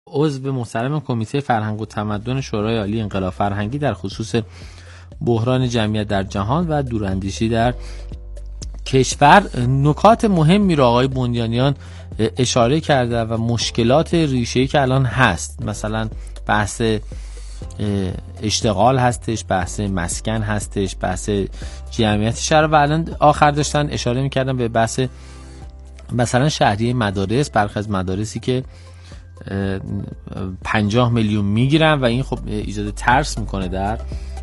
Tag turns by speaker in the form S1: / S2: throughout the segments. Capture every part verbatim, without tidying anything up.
S1: عضو محترم کمیته فرهنگ و تمدن شورای عالی انقلاب فرهنگی در خصوص بحران جمعیت در جهان و دوراندیشی در کشور. نکات مهمی را آقای بنیانیان اشاره کرده و مشکلات ریشه‌ای که الان هست، مثلا بحث اشتغال هستش، بحث مسکن هستش، بحث جمعیت شهر و الان آخر داشتن اشاره میکردن به بحث مثلا شهریه مدارس، برخی از مدارسی که پنجاه میلیون میگیرن و این خب ایجاد ترس میکنه در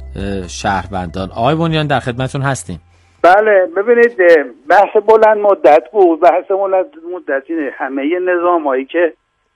S1: شهروندان. آقای بنیان در خدمتون هستیم.
S2: بله ببینید بحث بلند مدت بود، بحث بلند مدت اینه همه نظامایی که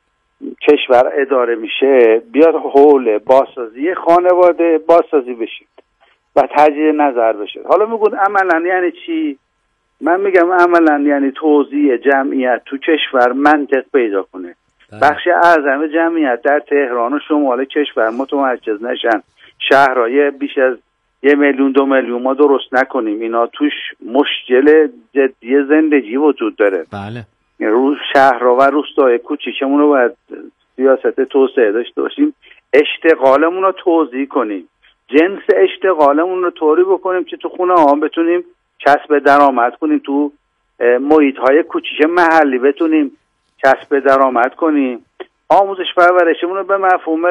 S2: کشور اداره میشه بیاد حول بازسازی خانواده بازسازی بشید و تجدید نظر بشه. حالا میگن عملا یعنی چی؟ من میگم عملا یعنی توزیع جمعیت تو کشور منطق پیدا کنه. بخش اعظم جمعیت در تهران و شمال کشور متمرکز نشن، شهرهای بیش از یه میلیون دو میلیون ما درست نکنیم، اینا توش مشکل جدی زندگی وجود داره.
S1: بله.
S2: روز شهرها و روستاهای کوچیکمون رو باید سیاست توسعه داشته باشیم، اشتغالمون رو توزیع کنیم، جنس اشتغالمون رو طوری بکنیم که تو خونه ها بتونیم کسب درآمد کنیم، تو محیط های کوچیک محلی بتونیم کسب درآمد کنیم، آموزش پرورشمون رو به مفهوم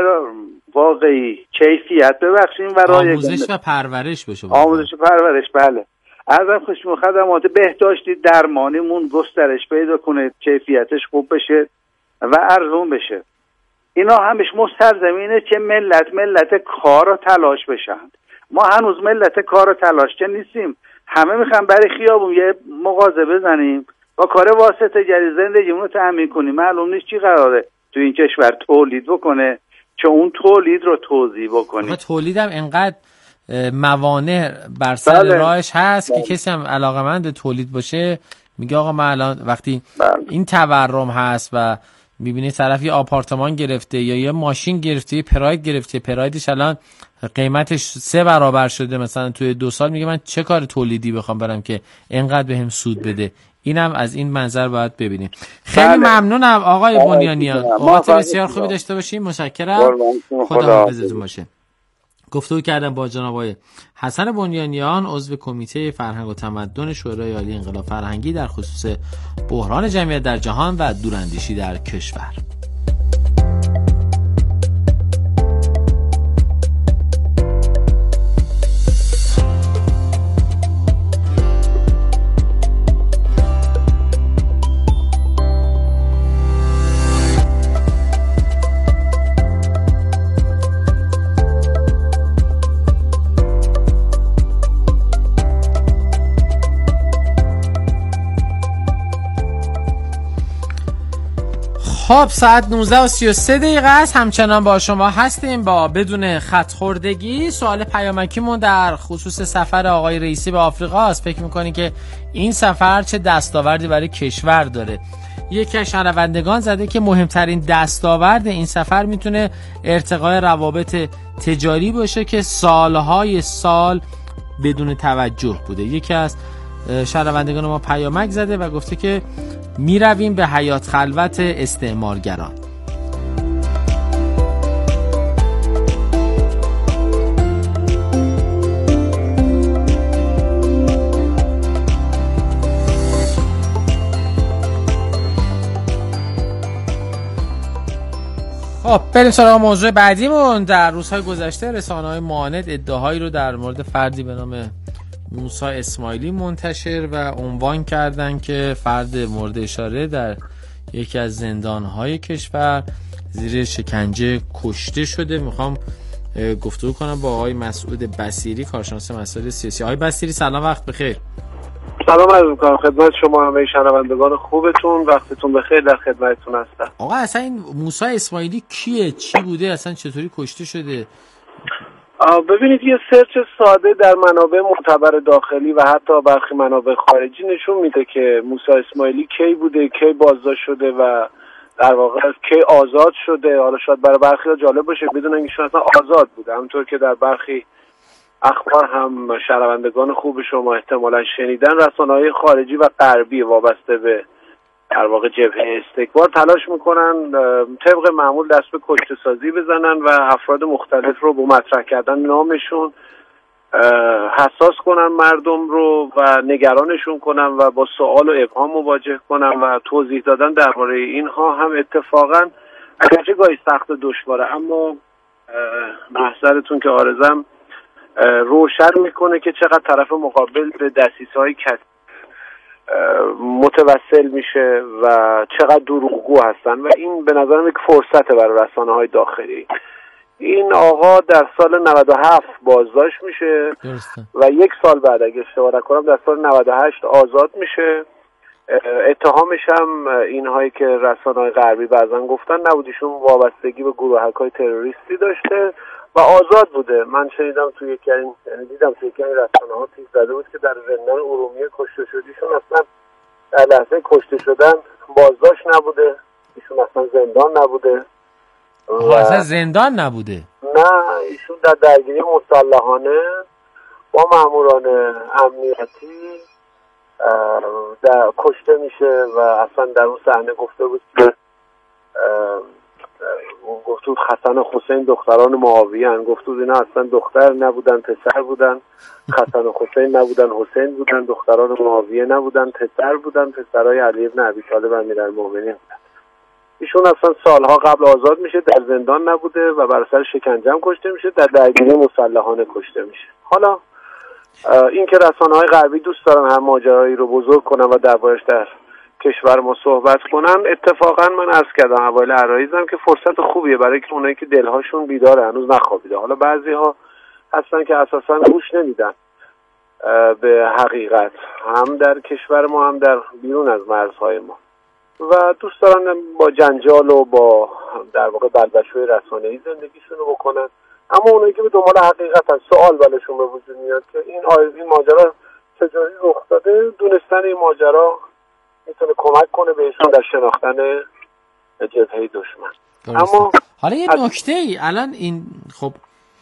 S2: واقعی کیفیت ببخشیم و رایگان
S1: آموزش و پرورش بشه.
S2: آموزش و پرورش بله. ازم خوشم خدمات بهداشتی درمانیمون گسترش پیدا کنه، کیفیتش خوب بشه و ارزون بشه. اینا همش مستلزمینه که ملت ملت کار و تلاش بشن. ما هنوز ملت کار و تلاش که نیستیم، همه میخوام برای خیابون یه مغازه بزنیم با کار واسطه گری زندگیمون رو تأمین کنیم. معلوم نیست چی قراره تو این کشور تولید بکنه که اون تولید رو توزیع بکنیم.
S1: تولیدم انقدر موانع بر سر بله. راهش هست بله. که کسی هم علاقمند تولید باشه میگه آقا من الان وقتی بله. این تورم هست و میبینی طرف یه آپارتمان گرفته یا یه ماشین گرفته، یه پراید گرفته، پرایدش الان قیمتش سه برابر شده مثلا توی دو سال، میگه من چه کار تولیدی بخوام برم که اینقدر بهم سود بده. اینم از این منظر باید ببینیم. خیلی بله. ممنونم آقای بنیانیان. اوقات بسیار خوبی داشته باشیم. متشکرم. خدا حافظتون باشه. گفتگو کردم با جناب آقای حسن بنیانیان، عضو کمیته فرهنگ و تمدن شورای عالی انقلاب فرهنگی در خصوص بحران جمعیت در جهان و دوراندیشی در کشور. خب ساعت نوزده و سی و سه دقیقه است. همچنان با شما هستیم با بدون خط خوردگی. سوال پیامکیمون در خصوص سفر آقای رئیسی به آفریقا است. فکر میکنی که این سفر چه دستاوردی برای کشور داره؟ یکی از شنوندگان زده که مهمترین دستاورد این سفر میتونه ارتقای روابط تجاری باشه که سالهای سال بدون توجه بوده. یکی از شنوندگان ما پیامک زده و گفته که می رویم به حیات خلوت استعمارگران. خب بریم سراغ موضوع بعدیمون. در روزهای گذشته رسانه‌های معاند ادعاهایی رو در مورد فردی به نام موسی اسماعیلی منتشر و عنوان کردن که فرد مورد اشاره در یکی از زندان‌های کشور زیر شکنجه کشته شده. میخوام گفتگو کنم با آقای مسعود بصیری، کارشناس مسائل سیاسی. آقای بصیری سلام، وقت بخیر.
S3: سلام عرض می‌کنم خدمت شما همه شنوندگان خوبتون، وقتتون بخیر، در خدمتتون هستم.
S1: آقا اصلا این موسی اسماعیلی کیه؟ چی بوده؟ اصلا چطوری کشته شده؟
S3: ببینید یه سرچ ساده در منابع معتبر داخلی و حتی برخی منابع خارجی نشون میده که موسی اسماعیلی کی بوده، کی بازداشت شده و در واقع کی آزاد شده. حالا شاید برای برخی‌ها جالب باشه بدونن که اصلا آزاد بوده، همونطور که در برخی اخبار هم شنوندگان خوب شما احتمالاً شنیدن، رسانه‌های خارجی و غربی وابسته به در واقع جبهه استکبار تلاش میکنن طبق معمول دست به کشته سازی بزنن و افراد مختلف رو با مطرح کردن نامشون حساس کنن مردم رو و نگرانشون کنن و با سوال و ابهام مواجه کنن و توضیح دادن درباره اینها هم اتفاقا اگرچه گاهی سخت و دشواره، اما محضرتون که آرزم روشن میکنه که چقدر طرف مقابل به دسیسه‌های کثیف متوسل میشه و چقدر دروغگو هستن و این به نظرم یک فرصته برای رسانه‌های داخلی. این آقا در سال نود و هفت بازداشت میشه درسته. و یک سال بعد اگه اشتباه نکنم در سال نود و هشت آزاد میشه. اتهامش هم اینهایی که رسانه‌های غربی بعضن گفتن نبودیشون وابستگی به گروهک‌های تروریستی داشته و آزاد بوده. من شنیدم توی یکی این یعنی دیدم توی یکی این رسانه‌ها تیز زده بود که در زندان ارومیه کشته شدیشون اصلا در لحظه کشته شدن بازداشت نبوده، ایشون اصلا زندان نبوده
S1: و اصلا زندان نبوده.
S3: نه، ایشون در درگیری مسلحانه با ماموران امنیتی در کشته میشه و اصلا در اون صحنه گفته بود که گفت بود حسن و حسین دختران معاویه‌اند، گفت بود اینا اصلا دختر نبودن پسر بودن، حسن و حسین نبودن حسین بودن، دختران معاویه نبودن پسر بودن، پسرای علی بن ابی طالب امیرالمومنین بودن. ایشون اصلا سالها قبل آزاد میشه، در زندان نبوده و بر اثر شکنجه هم کشته میشه، در درگیری مسلحانه کشته میشه. حالا این که رسانه‌های غربی دوست دارن هر ماجرایی رو بزرگ کنن و دربارش در کشور ما صحبت کنن، اتفاقا من عرض کردم اوایل عرایزم که فرصت خوبیه برای که اونایی که دلهاشون بیداره هنوز نخوابیده. حالا بعضی‌ها هستن که اساسا گوش نمیدن به حقیقت، هم در کشور ما هم در بیرون از مرزهای ما، و دوست دارن با جنجال و با در واقع بلبشوی رسانه‌ای زندگیشون رو بکنن. اما اونایی که به دنبال حقیقت از سوال بالشون به وجود میاد که این این ماجرا چجوری رخ داده، دونستن این ماجرا میتونه کمک کنه بهشون در شناختن جبهه دشمن. اما
S1: حالا یه نکته ای الان این خب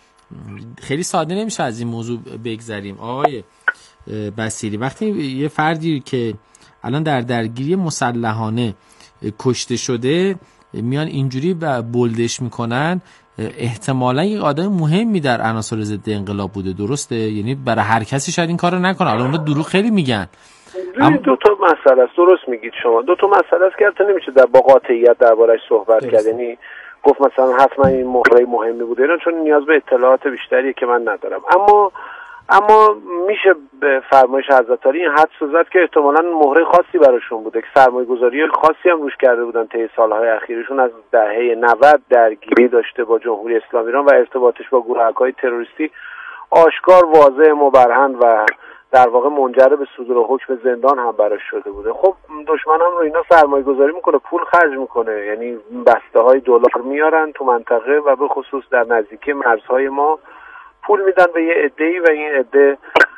S1: خیلی ساده نمیشه از این موضوع بگذریم آقای بصیری. وقتی یه فردی که الان در درگیری مسلحانه کشته شده میان اینجوری بولدش میکنن، احتمالا یک آدم مهمی در عناصر ضد انقلاب بوده، درسته؟ یعنی برای هر کسی شاید این کارو نکنه. حالا اونا دروغ خیلی میگن.
S3: اما دو تا مسئله است، درست میگید شما، دو تا مسئله است که البته نمیشه در با قاطعیت دربارش صحبت کرد. یعنی گفت مثلا حتما این مهره مهمی بوده اینا، چون نیاز به اطلاعات بیشتری که من ندارم. اما اما میشه به فرمایش حضرت علی این حدس زد که احتمالاً مهره خاصی براشون بوده که سرمایه‌گذاری خاصی هم روش کرده بودن طی سالهای اخیرشون. از دهه نود درگیری داشته با جمهوری اسلامی ایران و ارتباطش با گروه‌های تروریستی آشکار، واضح، مبرهن و در واقع منجر به صدور حکم زندان هم براش شده بوده. خب دشمن هم رو اینا سرمایه‌گذاری میکنه، پول خرج میکنه، یعنی بسته‌های دلار میارن تو منطقه و به خصوص در نزدیکی مرزهای ما پول میدن به یه عده‌ای و این عده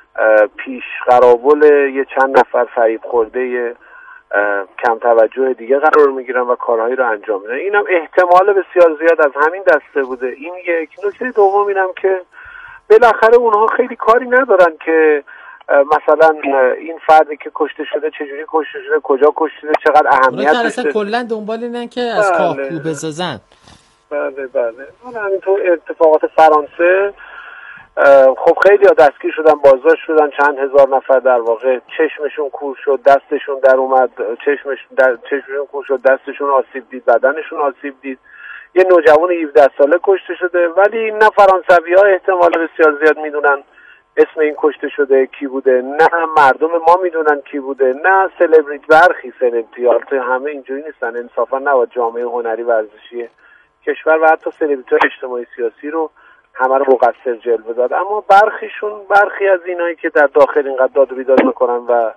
S3: پیش قراول یه چند نفر فریب خورده کم توجه دیگه قرار میگیرن و کارهایی رو انجام میدن. اینم احتمال بسیار زیاد از همین دسته بوده. این یک نکته دوم اینم که بالاخره اونها خیلی کاری ندارن که مثلا این فردی که کشته شده چجوری کشته شده، کجا کشته شده، چقدر اهمیت داشته.
S1: اصلا کلا دنبال اینن که از کاهکو بزنن.
S3: بله بله. همینطور اتفاقات فرانسه، خب خیلی ها دستگیر شدن، بازداشت شدن، چند هزار نفر در واقع چشمشون کور شد، دستشون در اومد، چشمش در چشمشون کور شد، دستشون آسیب دید، بدنشون آسیب دید. یه نوجوان هفده ساله کشته شده، ولی نه فرانسوی ها احتمال بسیار زیاد میدونن اسم این کشته شده کی بوده، نه مردم ما میدونن کی بوده، نه سلبریتی، برخی سلبریتی ها همه اینجوری نیستن، انصافا نباید جامعه هنری ورزشی کشور و حتی سلبریتی اجتماعی سیاسی رو همه رو مقصر جلوه داد. اما برخیشون، برخی از اینایی که در داخل اینقدر داد و بیداد میکنن و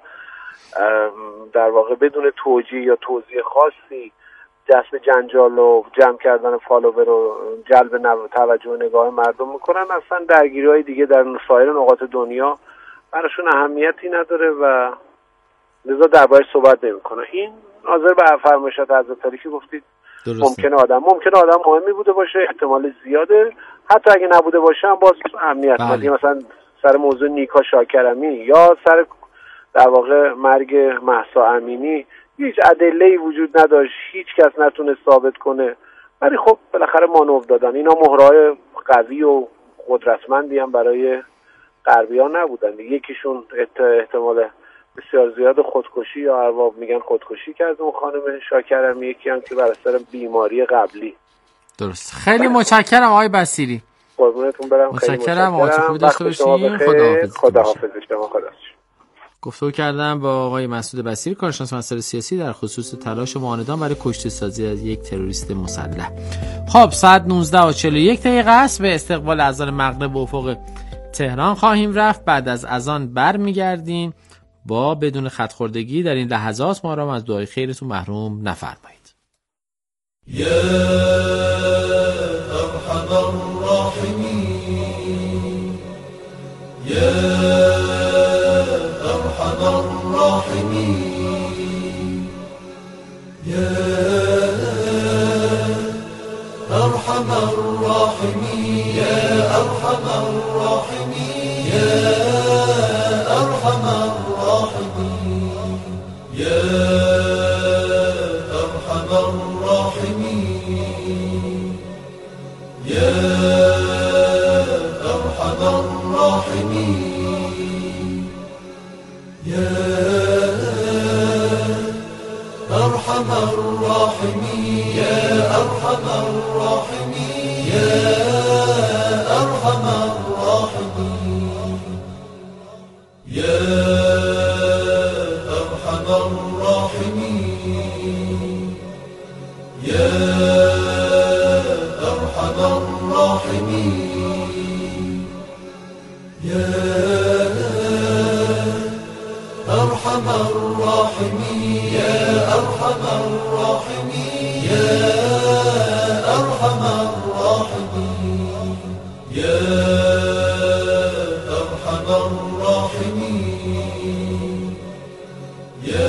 S3: در واقع بدون توجیه یا توضیح خاصی جذب جنجال و جمع کردن فالوور و جلب توجه و نگاه مردم میکنن، اصلا درگیری های دیگه در سایر نقاط دنیا براشون اهمیتی نداره و لذا دربارش صحبت نمیکنه. این ناظر به فرمایشات حضرت علی که گفتید ممکنه آدم ممکنه آدم مهمی بوده باشه، احتمال زیاده، حتی اگه نبوده باشه هم باز اهمیت نداره. مثلا سر موضوع نیکا شاکرمی یا سر در واقع مرگ مهسا امینی هیچ ادله‌ای وجود نداشت، هیچ کس نتونه ثابت کنه، ولی خب بالاخره مانور دادن. اینا مهرهای قوی و قدرتمندی هم برای غربیان نبودن. یکیشون احتمال بسیار زیاد خودکشی یا ارباب میگن خودکشی کرد اون خانم شاکرم، یکی هم که بر اثر بیماری قبلی.
S1: درست. خیلی متشکرم آقای بصیری.
S3: قربونتون برم.
S1: متشکرم. آقای خوبی داشته باشین.
S3: خداحافظ. خداحافظ شما. خدا.
S1: گفتگو کردم با آقای مسعود بصیری، کارشناس مسائل سیاسی، در خصوص تلاش معاندان برای کشته سازی از یک تروریست مسلح. خب ساعت نوزده و چهل و یک دقیقه است. به استقبال اذان مغرب به افق تهران خواهیم رفت. بعد از اذان برمیگردیم با بدون خط خوردگی. در این لحظات ما را از دعای خیرتون محروم نفرمایید. یا ارحم الراحمین، یا ارحم الراحمین، یا ارحم الراحمین، یا ارحم الراحمین، یا ارحم الراحمین، یا ارحم الراحمین، یا ارحم الراحمین، یا ارحم الراحمین، یا ارحم الراحمین، یا ارحم الراحمین، یا ارحم الراحمین، یا ارحم الراحمین، یا ارحم الراحمین، یا ارحم الراحمین، یا ارحم الراحمین، یا ارحم الراحمین، یا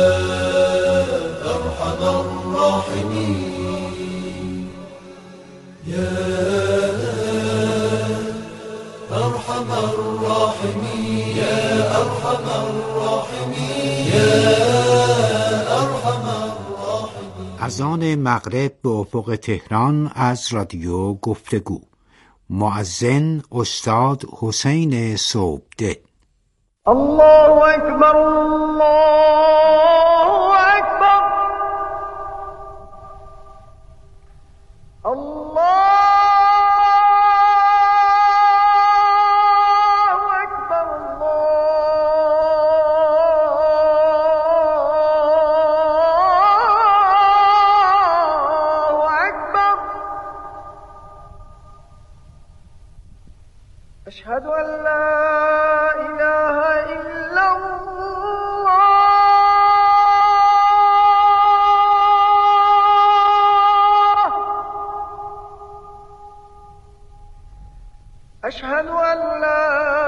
S1: ارحم الراحمین، یا ارحم الراحمین، یا ارحم الراحمین، یا ارحم الراحمین.
S4: اذان مغرب به افق تهران از رادیو گفتگو. مؤذن استاد حسین صبحده.
S5: الله اکبر، الله اکبر، الله أشهد أن لا إله إلا الله، أشهد أن لا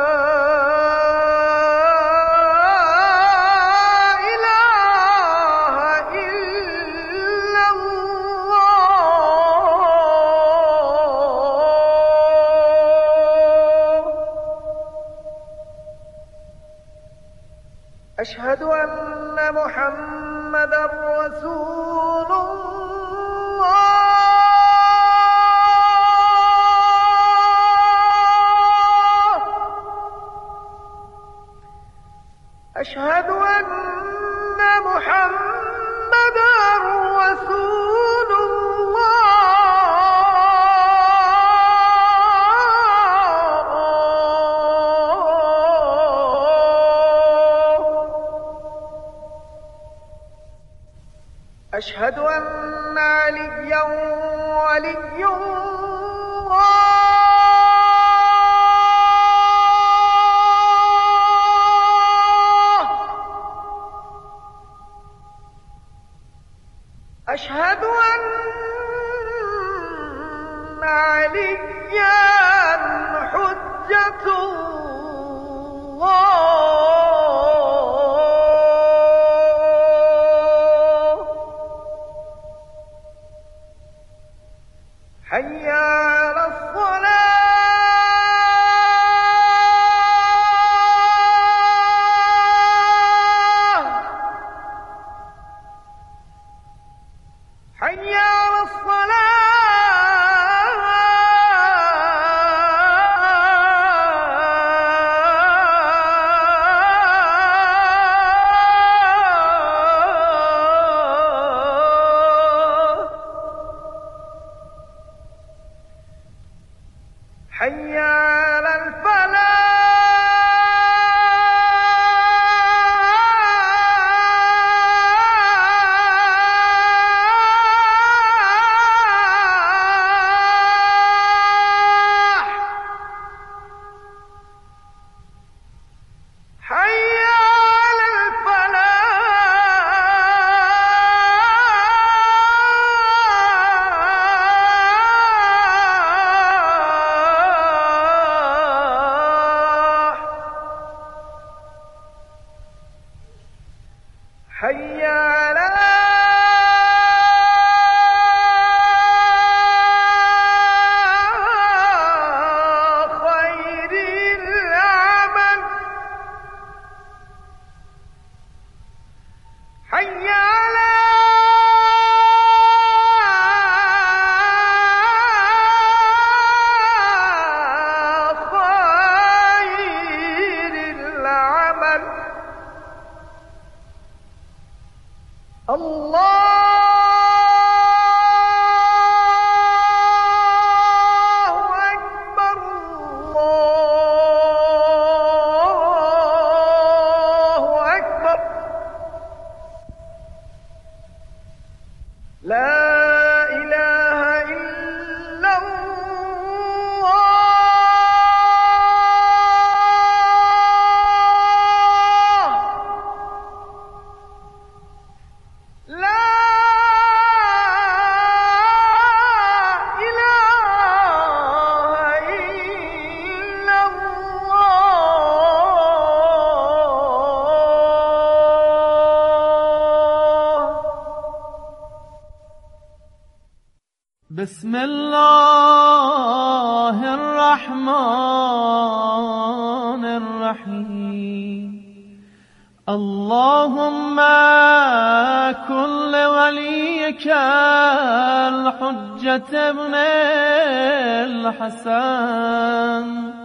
S5: أشهد أن محمد رسول الله، أشهد أن محمد رسول أشهد أن عليا ولي الله، أشهد أن عليا حجة الله، حي على الصلاة، حي على الفلاح حي على خير العمل حي على خير العمل الله أكبر الله أكبر لا إله إلا الله لا بسم الله الرحمن الرحيم اللهم كن لوليك الحجة ابن الحسن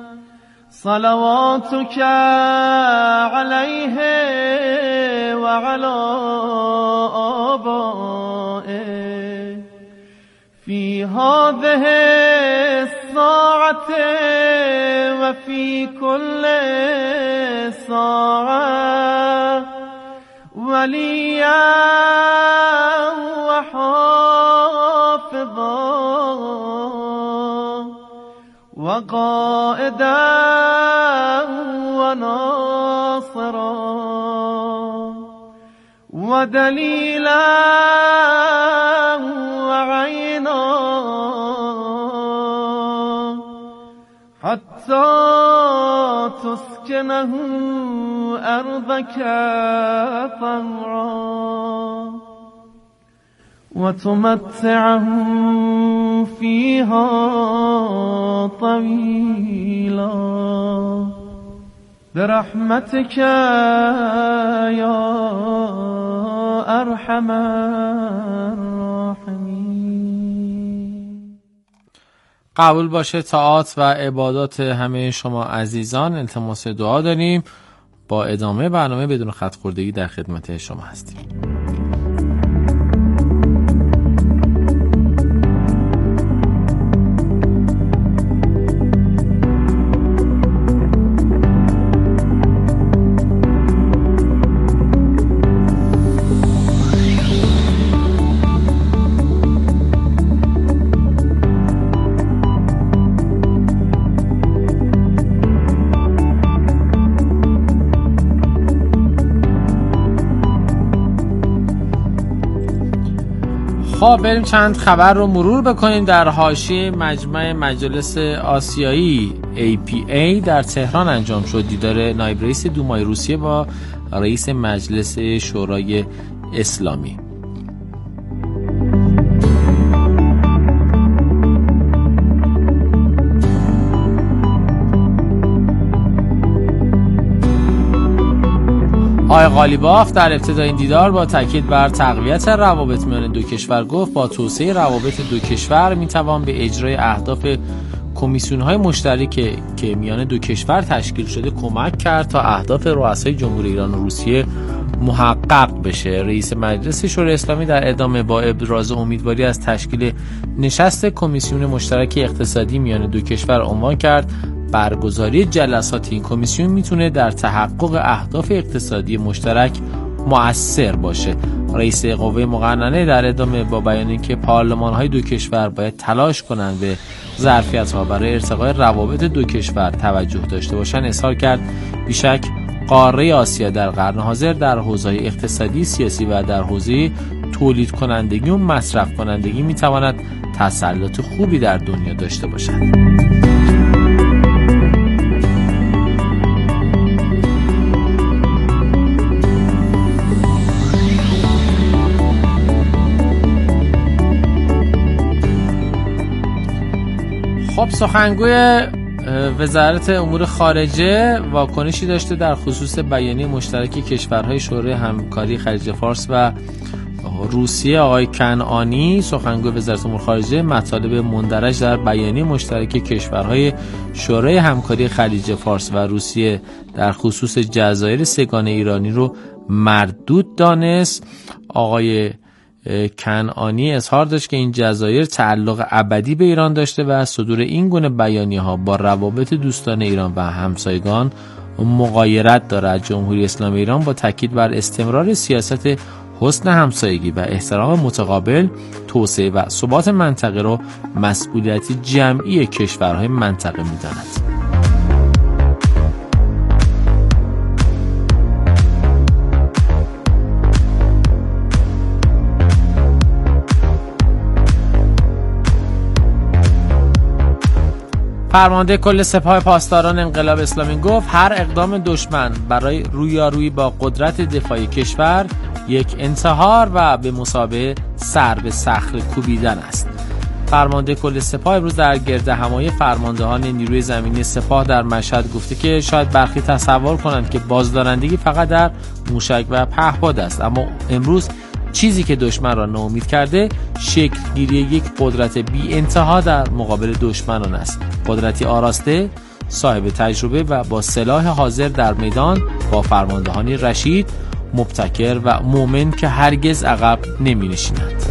S5: صلواتك عليه وعلى آبائه في هذه الساعة وفي كل ساعة وليا وحافظا وقائدا وناصرا ودليلا وعينا حتى تسكنه أرضك طوعا وتمتعه فيها طويلا برحمتك يا أرحم الراحمين.
S1: قبول باشه طاعات و عبادات همه شما عزیزان. التماس دعا داریم. با ادامه برنامه بدون خط خوردگی در خدمت شما هستیم. خب بریم چند خبر رو مرور بکنیم. در حاشیه مجمع مجلس آسیایی ای پی ای در تهران انجام شد. دیدار نایب رئیس دومای روسیه با رئیس مجلس شورای اسلامی. آقای قالیباف در ابتدای این دیدار با تاکید بر تقویت روابط میان دو کشور گفت با توسعه روابط دو کشور میتوان به اجرای اهداف کمیسیون‌های مشترک که میان دو کشور تشکیل شده کمک کرد تا اهداف رؤسای جمهوری ایران و روسیه محقق بشه. رئیس مجلس شورای اسلامی در ادامه با ابراز امیدواری از تشکیل نشست کمیسیون مشترک اقتصادی میان دو کشور عنوان کرد برگزاری جلسات این کمیسیون میتونه در تحقق اهداف اقتصادی مشترک مؤثر باشه. رئیس قوه مقننه در ادامه با بیان اینکه پارلمان‌های دو کشور باید تلاش کنند به ظرفیت‌ها برای ارتقای روابط دو کشور توجه داشته باشند، اظهار کرد بیشک قاره آسیا در قرن حاضر در حوزه‌های اقتصادی، سیاسی و در حوزه تولید کنندگی و مصرف کنندگی میتواند تسلط خوبی در دنیا داشته باشد. خب سخنگوی وزارت امور خارجه واکنشی داشته در خصوص بیانیه مشترک کشورهای شورای همکاری خلیج فارس و روسیه. آقای کنعانی سخنگوی وزارت امور خارجه مطالب مندرج در بیانیه مشترک کشورهای شورای همکاری خلیج فارس و روسیه در خصوص جزایر سگان ایرانی رو مردود دانست. آقای کنعانی اظهار داشت که این جزایر تعلق ابدی به ایران داشته و صدور این گونه بیانیه‌ها با روابط دوستانه ایران و همسایگان مغایرت دارد. جمهوری اسلامی ایران با تاکید بر استمرار سیاست حسن همسایگی و احترام متقابل، توسعه و ثبات منطقه را مسئولیت جمعی کشورهای منطقه می‌داند. فرمانده کل سپاه پاسداران انقلاب اسلامی گفت هر اقدام دشمن برای رویارویی با قدرت دفاعی کشور یک انتحار و به مثابه سر به صخره کوبیدن است. فرمانده کل سپاه امروز در گردهمایی فرماندهان نیروی زمینی سپاه در مشهد گفته که شاید برخی تصور کنند که بازدارندگی فقط در موشک و پهپاد است، اما امروز چیزی که دشمن را ناامید کرده شکل گیری یک قدرت بی انتها در مقابل دشمنان است. قدرتی آراسته، صاحب تجربه و با سلاح حاضر در میدان، با فرماندهانی رشید، مبتکر و مومن که هرگز عقب نمی نشینند.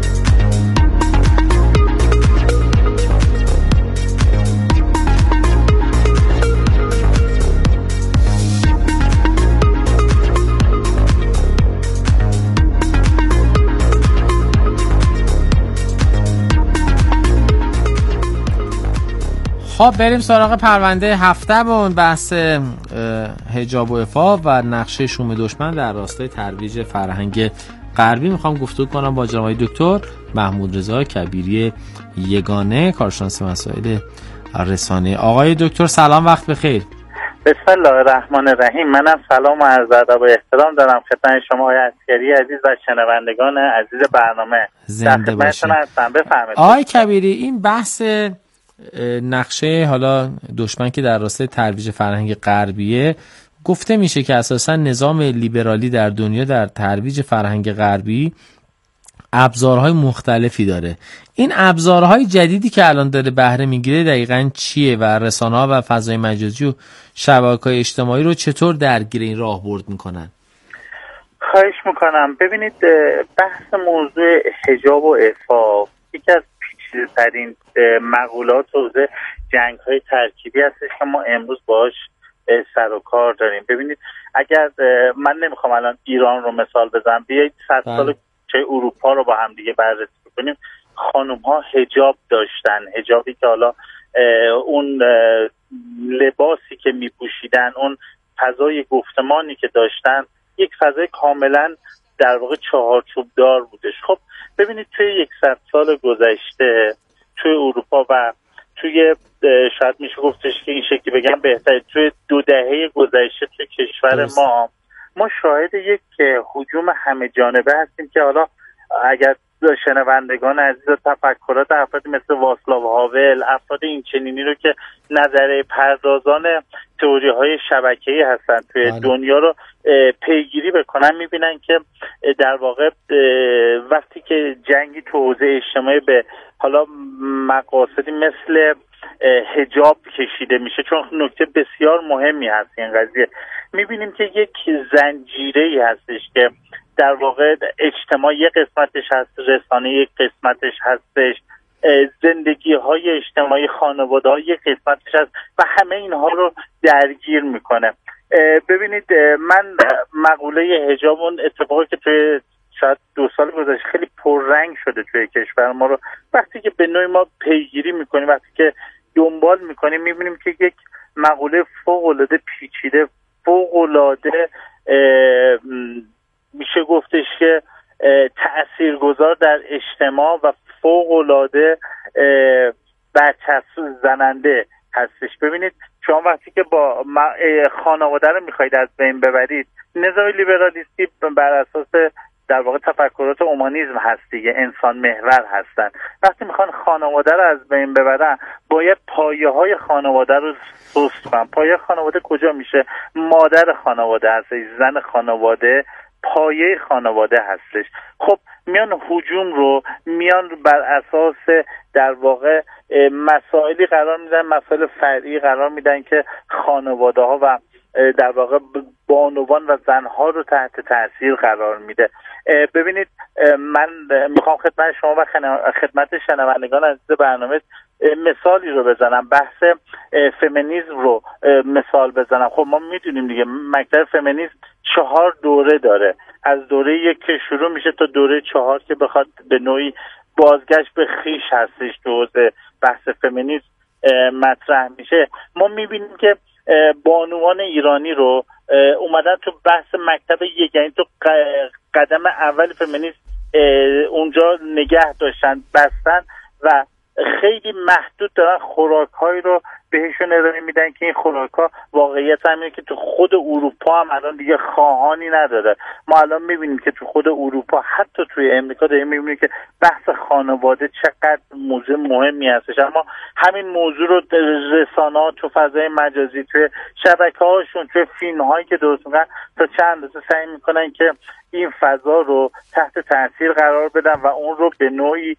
S1: خب بریم سراغ پرونده هفتهمون، بحث حجاب و عفاف و نقشه شوم دشمن در راستای ترویج فرهنگ غربی. میخوام گفتگو کنم با جناب دکتر محمود رضا کبیری یگانه، کارشناس مسائل رسانه. آقای دکتر سلام، وقت بخیر.
S6: بسم الله الرحمن الرحیم. منم سلام و عرض ادب و احترام دارم خدمت شما آقای عسکری عزیز و شنوندگان عزیز برنامه.
S1: زنده باشید.
S6: بفرمایید.
S1: آقای کبیری، این بحث نقشه حالا دشمن که در راستای ترویج فرهنگ غربیه، گفته میشه که اساسا نظام لیبرالی در دنیا در ترویج فرهنگ غربی ابزارهای مختلفی داره. این ابزارهای جدیدی که الان داره بهره میگیره دقیقاً چیه و رسانه‌ها و فضای مجازی و شبکه‌های اجتماعی رو چطور درگیر این راهبرد میکنن؟
S6: خواهش میکنم. ببینید، بحث موضوع حجاب و عفاف یکی از پیچیده‌ترین مقولات حوزه جنگ‌های ترکیبی هستش که ما امروز باهاش سر و کار داریم. ببینید، اگر من نمیخوام الان ایران رو مثال بزنم، بیایید صد سال چه اروپا رو با هم دیگه بررسی کنیم. خانم‌ها حجاب داشتن، حجابی که حالا اون لباسی که میپوشیدن، اون فضای گفتمانی که داشتن، یک فضای کاملا در واقع چهارچوب دار بودش. خب ببینید، توی یکصد سال گذشته توی اروپا و توی شاید میشه گفتش که این شکلی بگم بهتره، توی دو دهه گذشته توی کشور ما ما شاهد یک هجوم همه جانبه هستیم که حالا اگر شنوندگان عزیز و تفکرات افرادی مثل واسلاو هاول، افراد این چنینی رو که نظریه پردازان تئوری های شبکه‌ای هستن توی بله. دنیا رو پیگیری بکنن، میبینن که در واقع وقتی که جنگی تو حوزه اجتماعی به حالا مقاصدی مثل حجاب کشیده میشه، چون نکته بسیار مهمی هست این قضیه. میبینیم که یک زنجیره‌ای هستش که در واقع اجتماع یک قسمتش هست، رسانه یک قسمتش هستش، زندگی های اجتماعی خانواده های یک قسمتش هست و همه اینها رو درگیر میکنه. ببینید من مقوله حجاب، اون اتفاقی که توی شاید دو سال گذشته خیلی پررنگ شده توی کشور ما رو، وقتی که به نوعی ما پیگیری میکنیم، وقتی که دنبال میکنیم، میبینیم که یک مقوله فوق‌العاده پیچیده، فوق‌العاده میشه گفتش که تأثیرگذار در اجتماع و فوق‌العاده برچسب زننده هستش. ببینید شما وقتی که با خانواده رو میخواید از بین ببرید، نظام لیبرالیستی بر اساس در واقع تفکرات اومانیسم هست دیگه، انسان محور هستن. وقتی میخوان خانواده رو از بین ببرن، باید پایه های خانواده رو سست کنن. پایه خانواده کجا میشه؟ مادر خانواده هستش، زن خانواده پایه خانواده هستش. خب میان هجوم رو میان بر اساس در واقع مسائلی قرار میدن، مسائل فرعی قرار میدن که خانواده ها و در واقع بانوان و زنها رو تحت تاثیر قرار میده. ببینید من میخوام خدمت شما و خدمت شنوندگان عزیز برنامه مثالی رو بزنم، بحث فمینیسم رو مثال بزنم. خب ما میدونیم دیگه مکتب فمینیسم چهار دوره داره، از دوره یک که شروع میشه تا دوره چهار که بخواد به نوعی بازگشت به خیش هستش تو بحث فمینیسم مطرح میشه. ما میبینیم که بانوان ایرانی رو اومدن تو بحث مکتب یک، یعنی تو قدم اول فمینیسم اونجا نگه داشتن، بستن و خیلی محدود دارن خوراک‌هایی رو بهشون ارائه میدن که این خوراک‌ها واقعیت همینه که تو خود اروپا هم الان دیگه خواهانی نداره. ما الان میبینیم که تو خود اروپا، حتی توی امریکا داریم میبینیم که بحث خانواده چقدر موضوع مهمی هستش، اما همین موضوع رو رسانه‌ها تو فضای مجازی، توی شبکه‌هاشون، توی فیلم‌هایی که درست میکنن، تا چند اندازه سعی میکنن که این فضا رو تحت تاثیر قرار بدن و اون رو به نوعی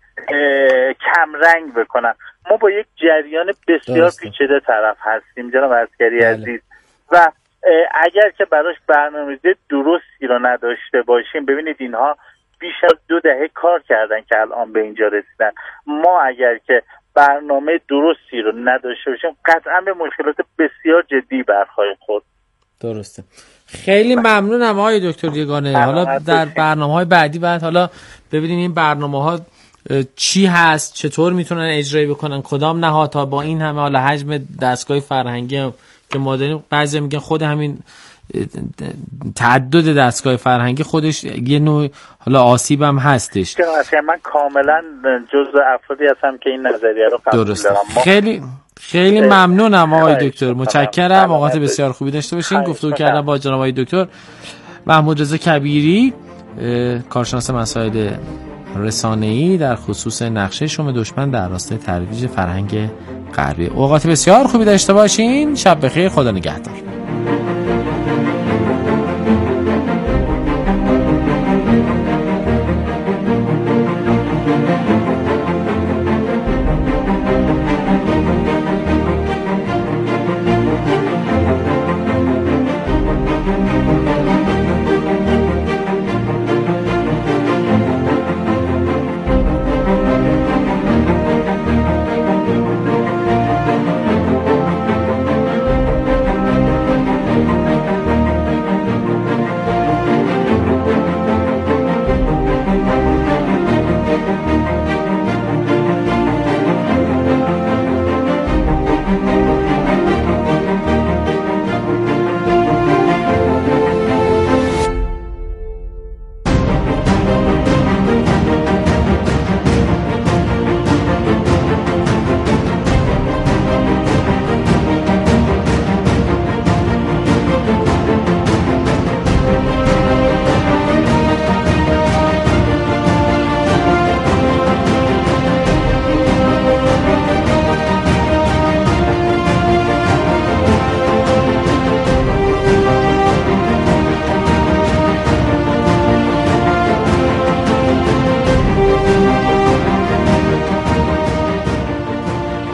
S6: کمرنگ بکنن. ما با یک جریان بسیار پیچیده طرف هستیم جناب عسکری عزیز و اگر که براش برنامه‌ریزی درستی رو نداشته باشیم، ببینید اینها بیش از دو دهه کار کردن که الان به اینجا رسیدن. ما اگر که برنامه درستی رو نداشته باشیم، قطعا به مشکلات بسیار جدی برخواهیم خورد.
S1: درسته. خیلی ممنونم آقای دکتر یگانه. حالا در برنامه‌های بعدی بعد حالا ببینیم این برنامه‌ها چی هست، چطور میتونن اجرایی بکنن، کدام نهادها با این همه حالا حجم دستگاه فرهنگی که ما داریم. بعضی میگن خود همین تعدد دستگاه فرهنگی خودش یه نوع حالا آسیب هم هستش.
S6: که من کاملا جزء افرادی هستم که این نظریه رو قبول دارم.
S1: خیلی خیلی ممنونم آقای دکتر، متشکرم. اوقات بسیار خوبی داشته باشین. گفتگو کردم با جناب آقای دکتر محمود رضا کبیری، کارشناس مسائل رسانه‌ای در خصوص نقشه شوم دشمن در راستای ترویج فرهنگ غربی. اوقات بسیار خوبی داشته باشین. شب بخیر، خدا نگهدار.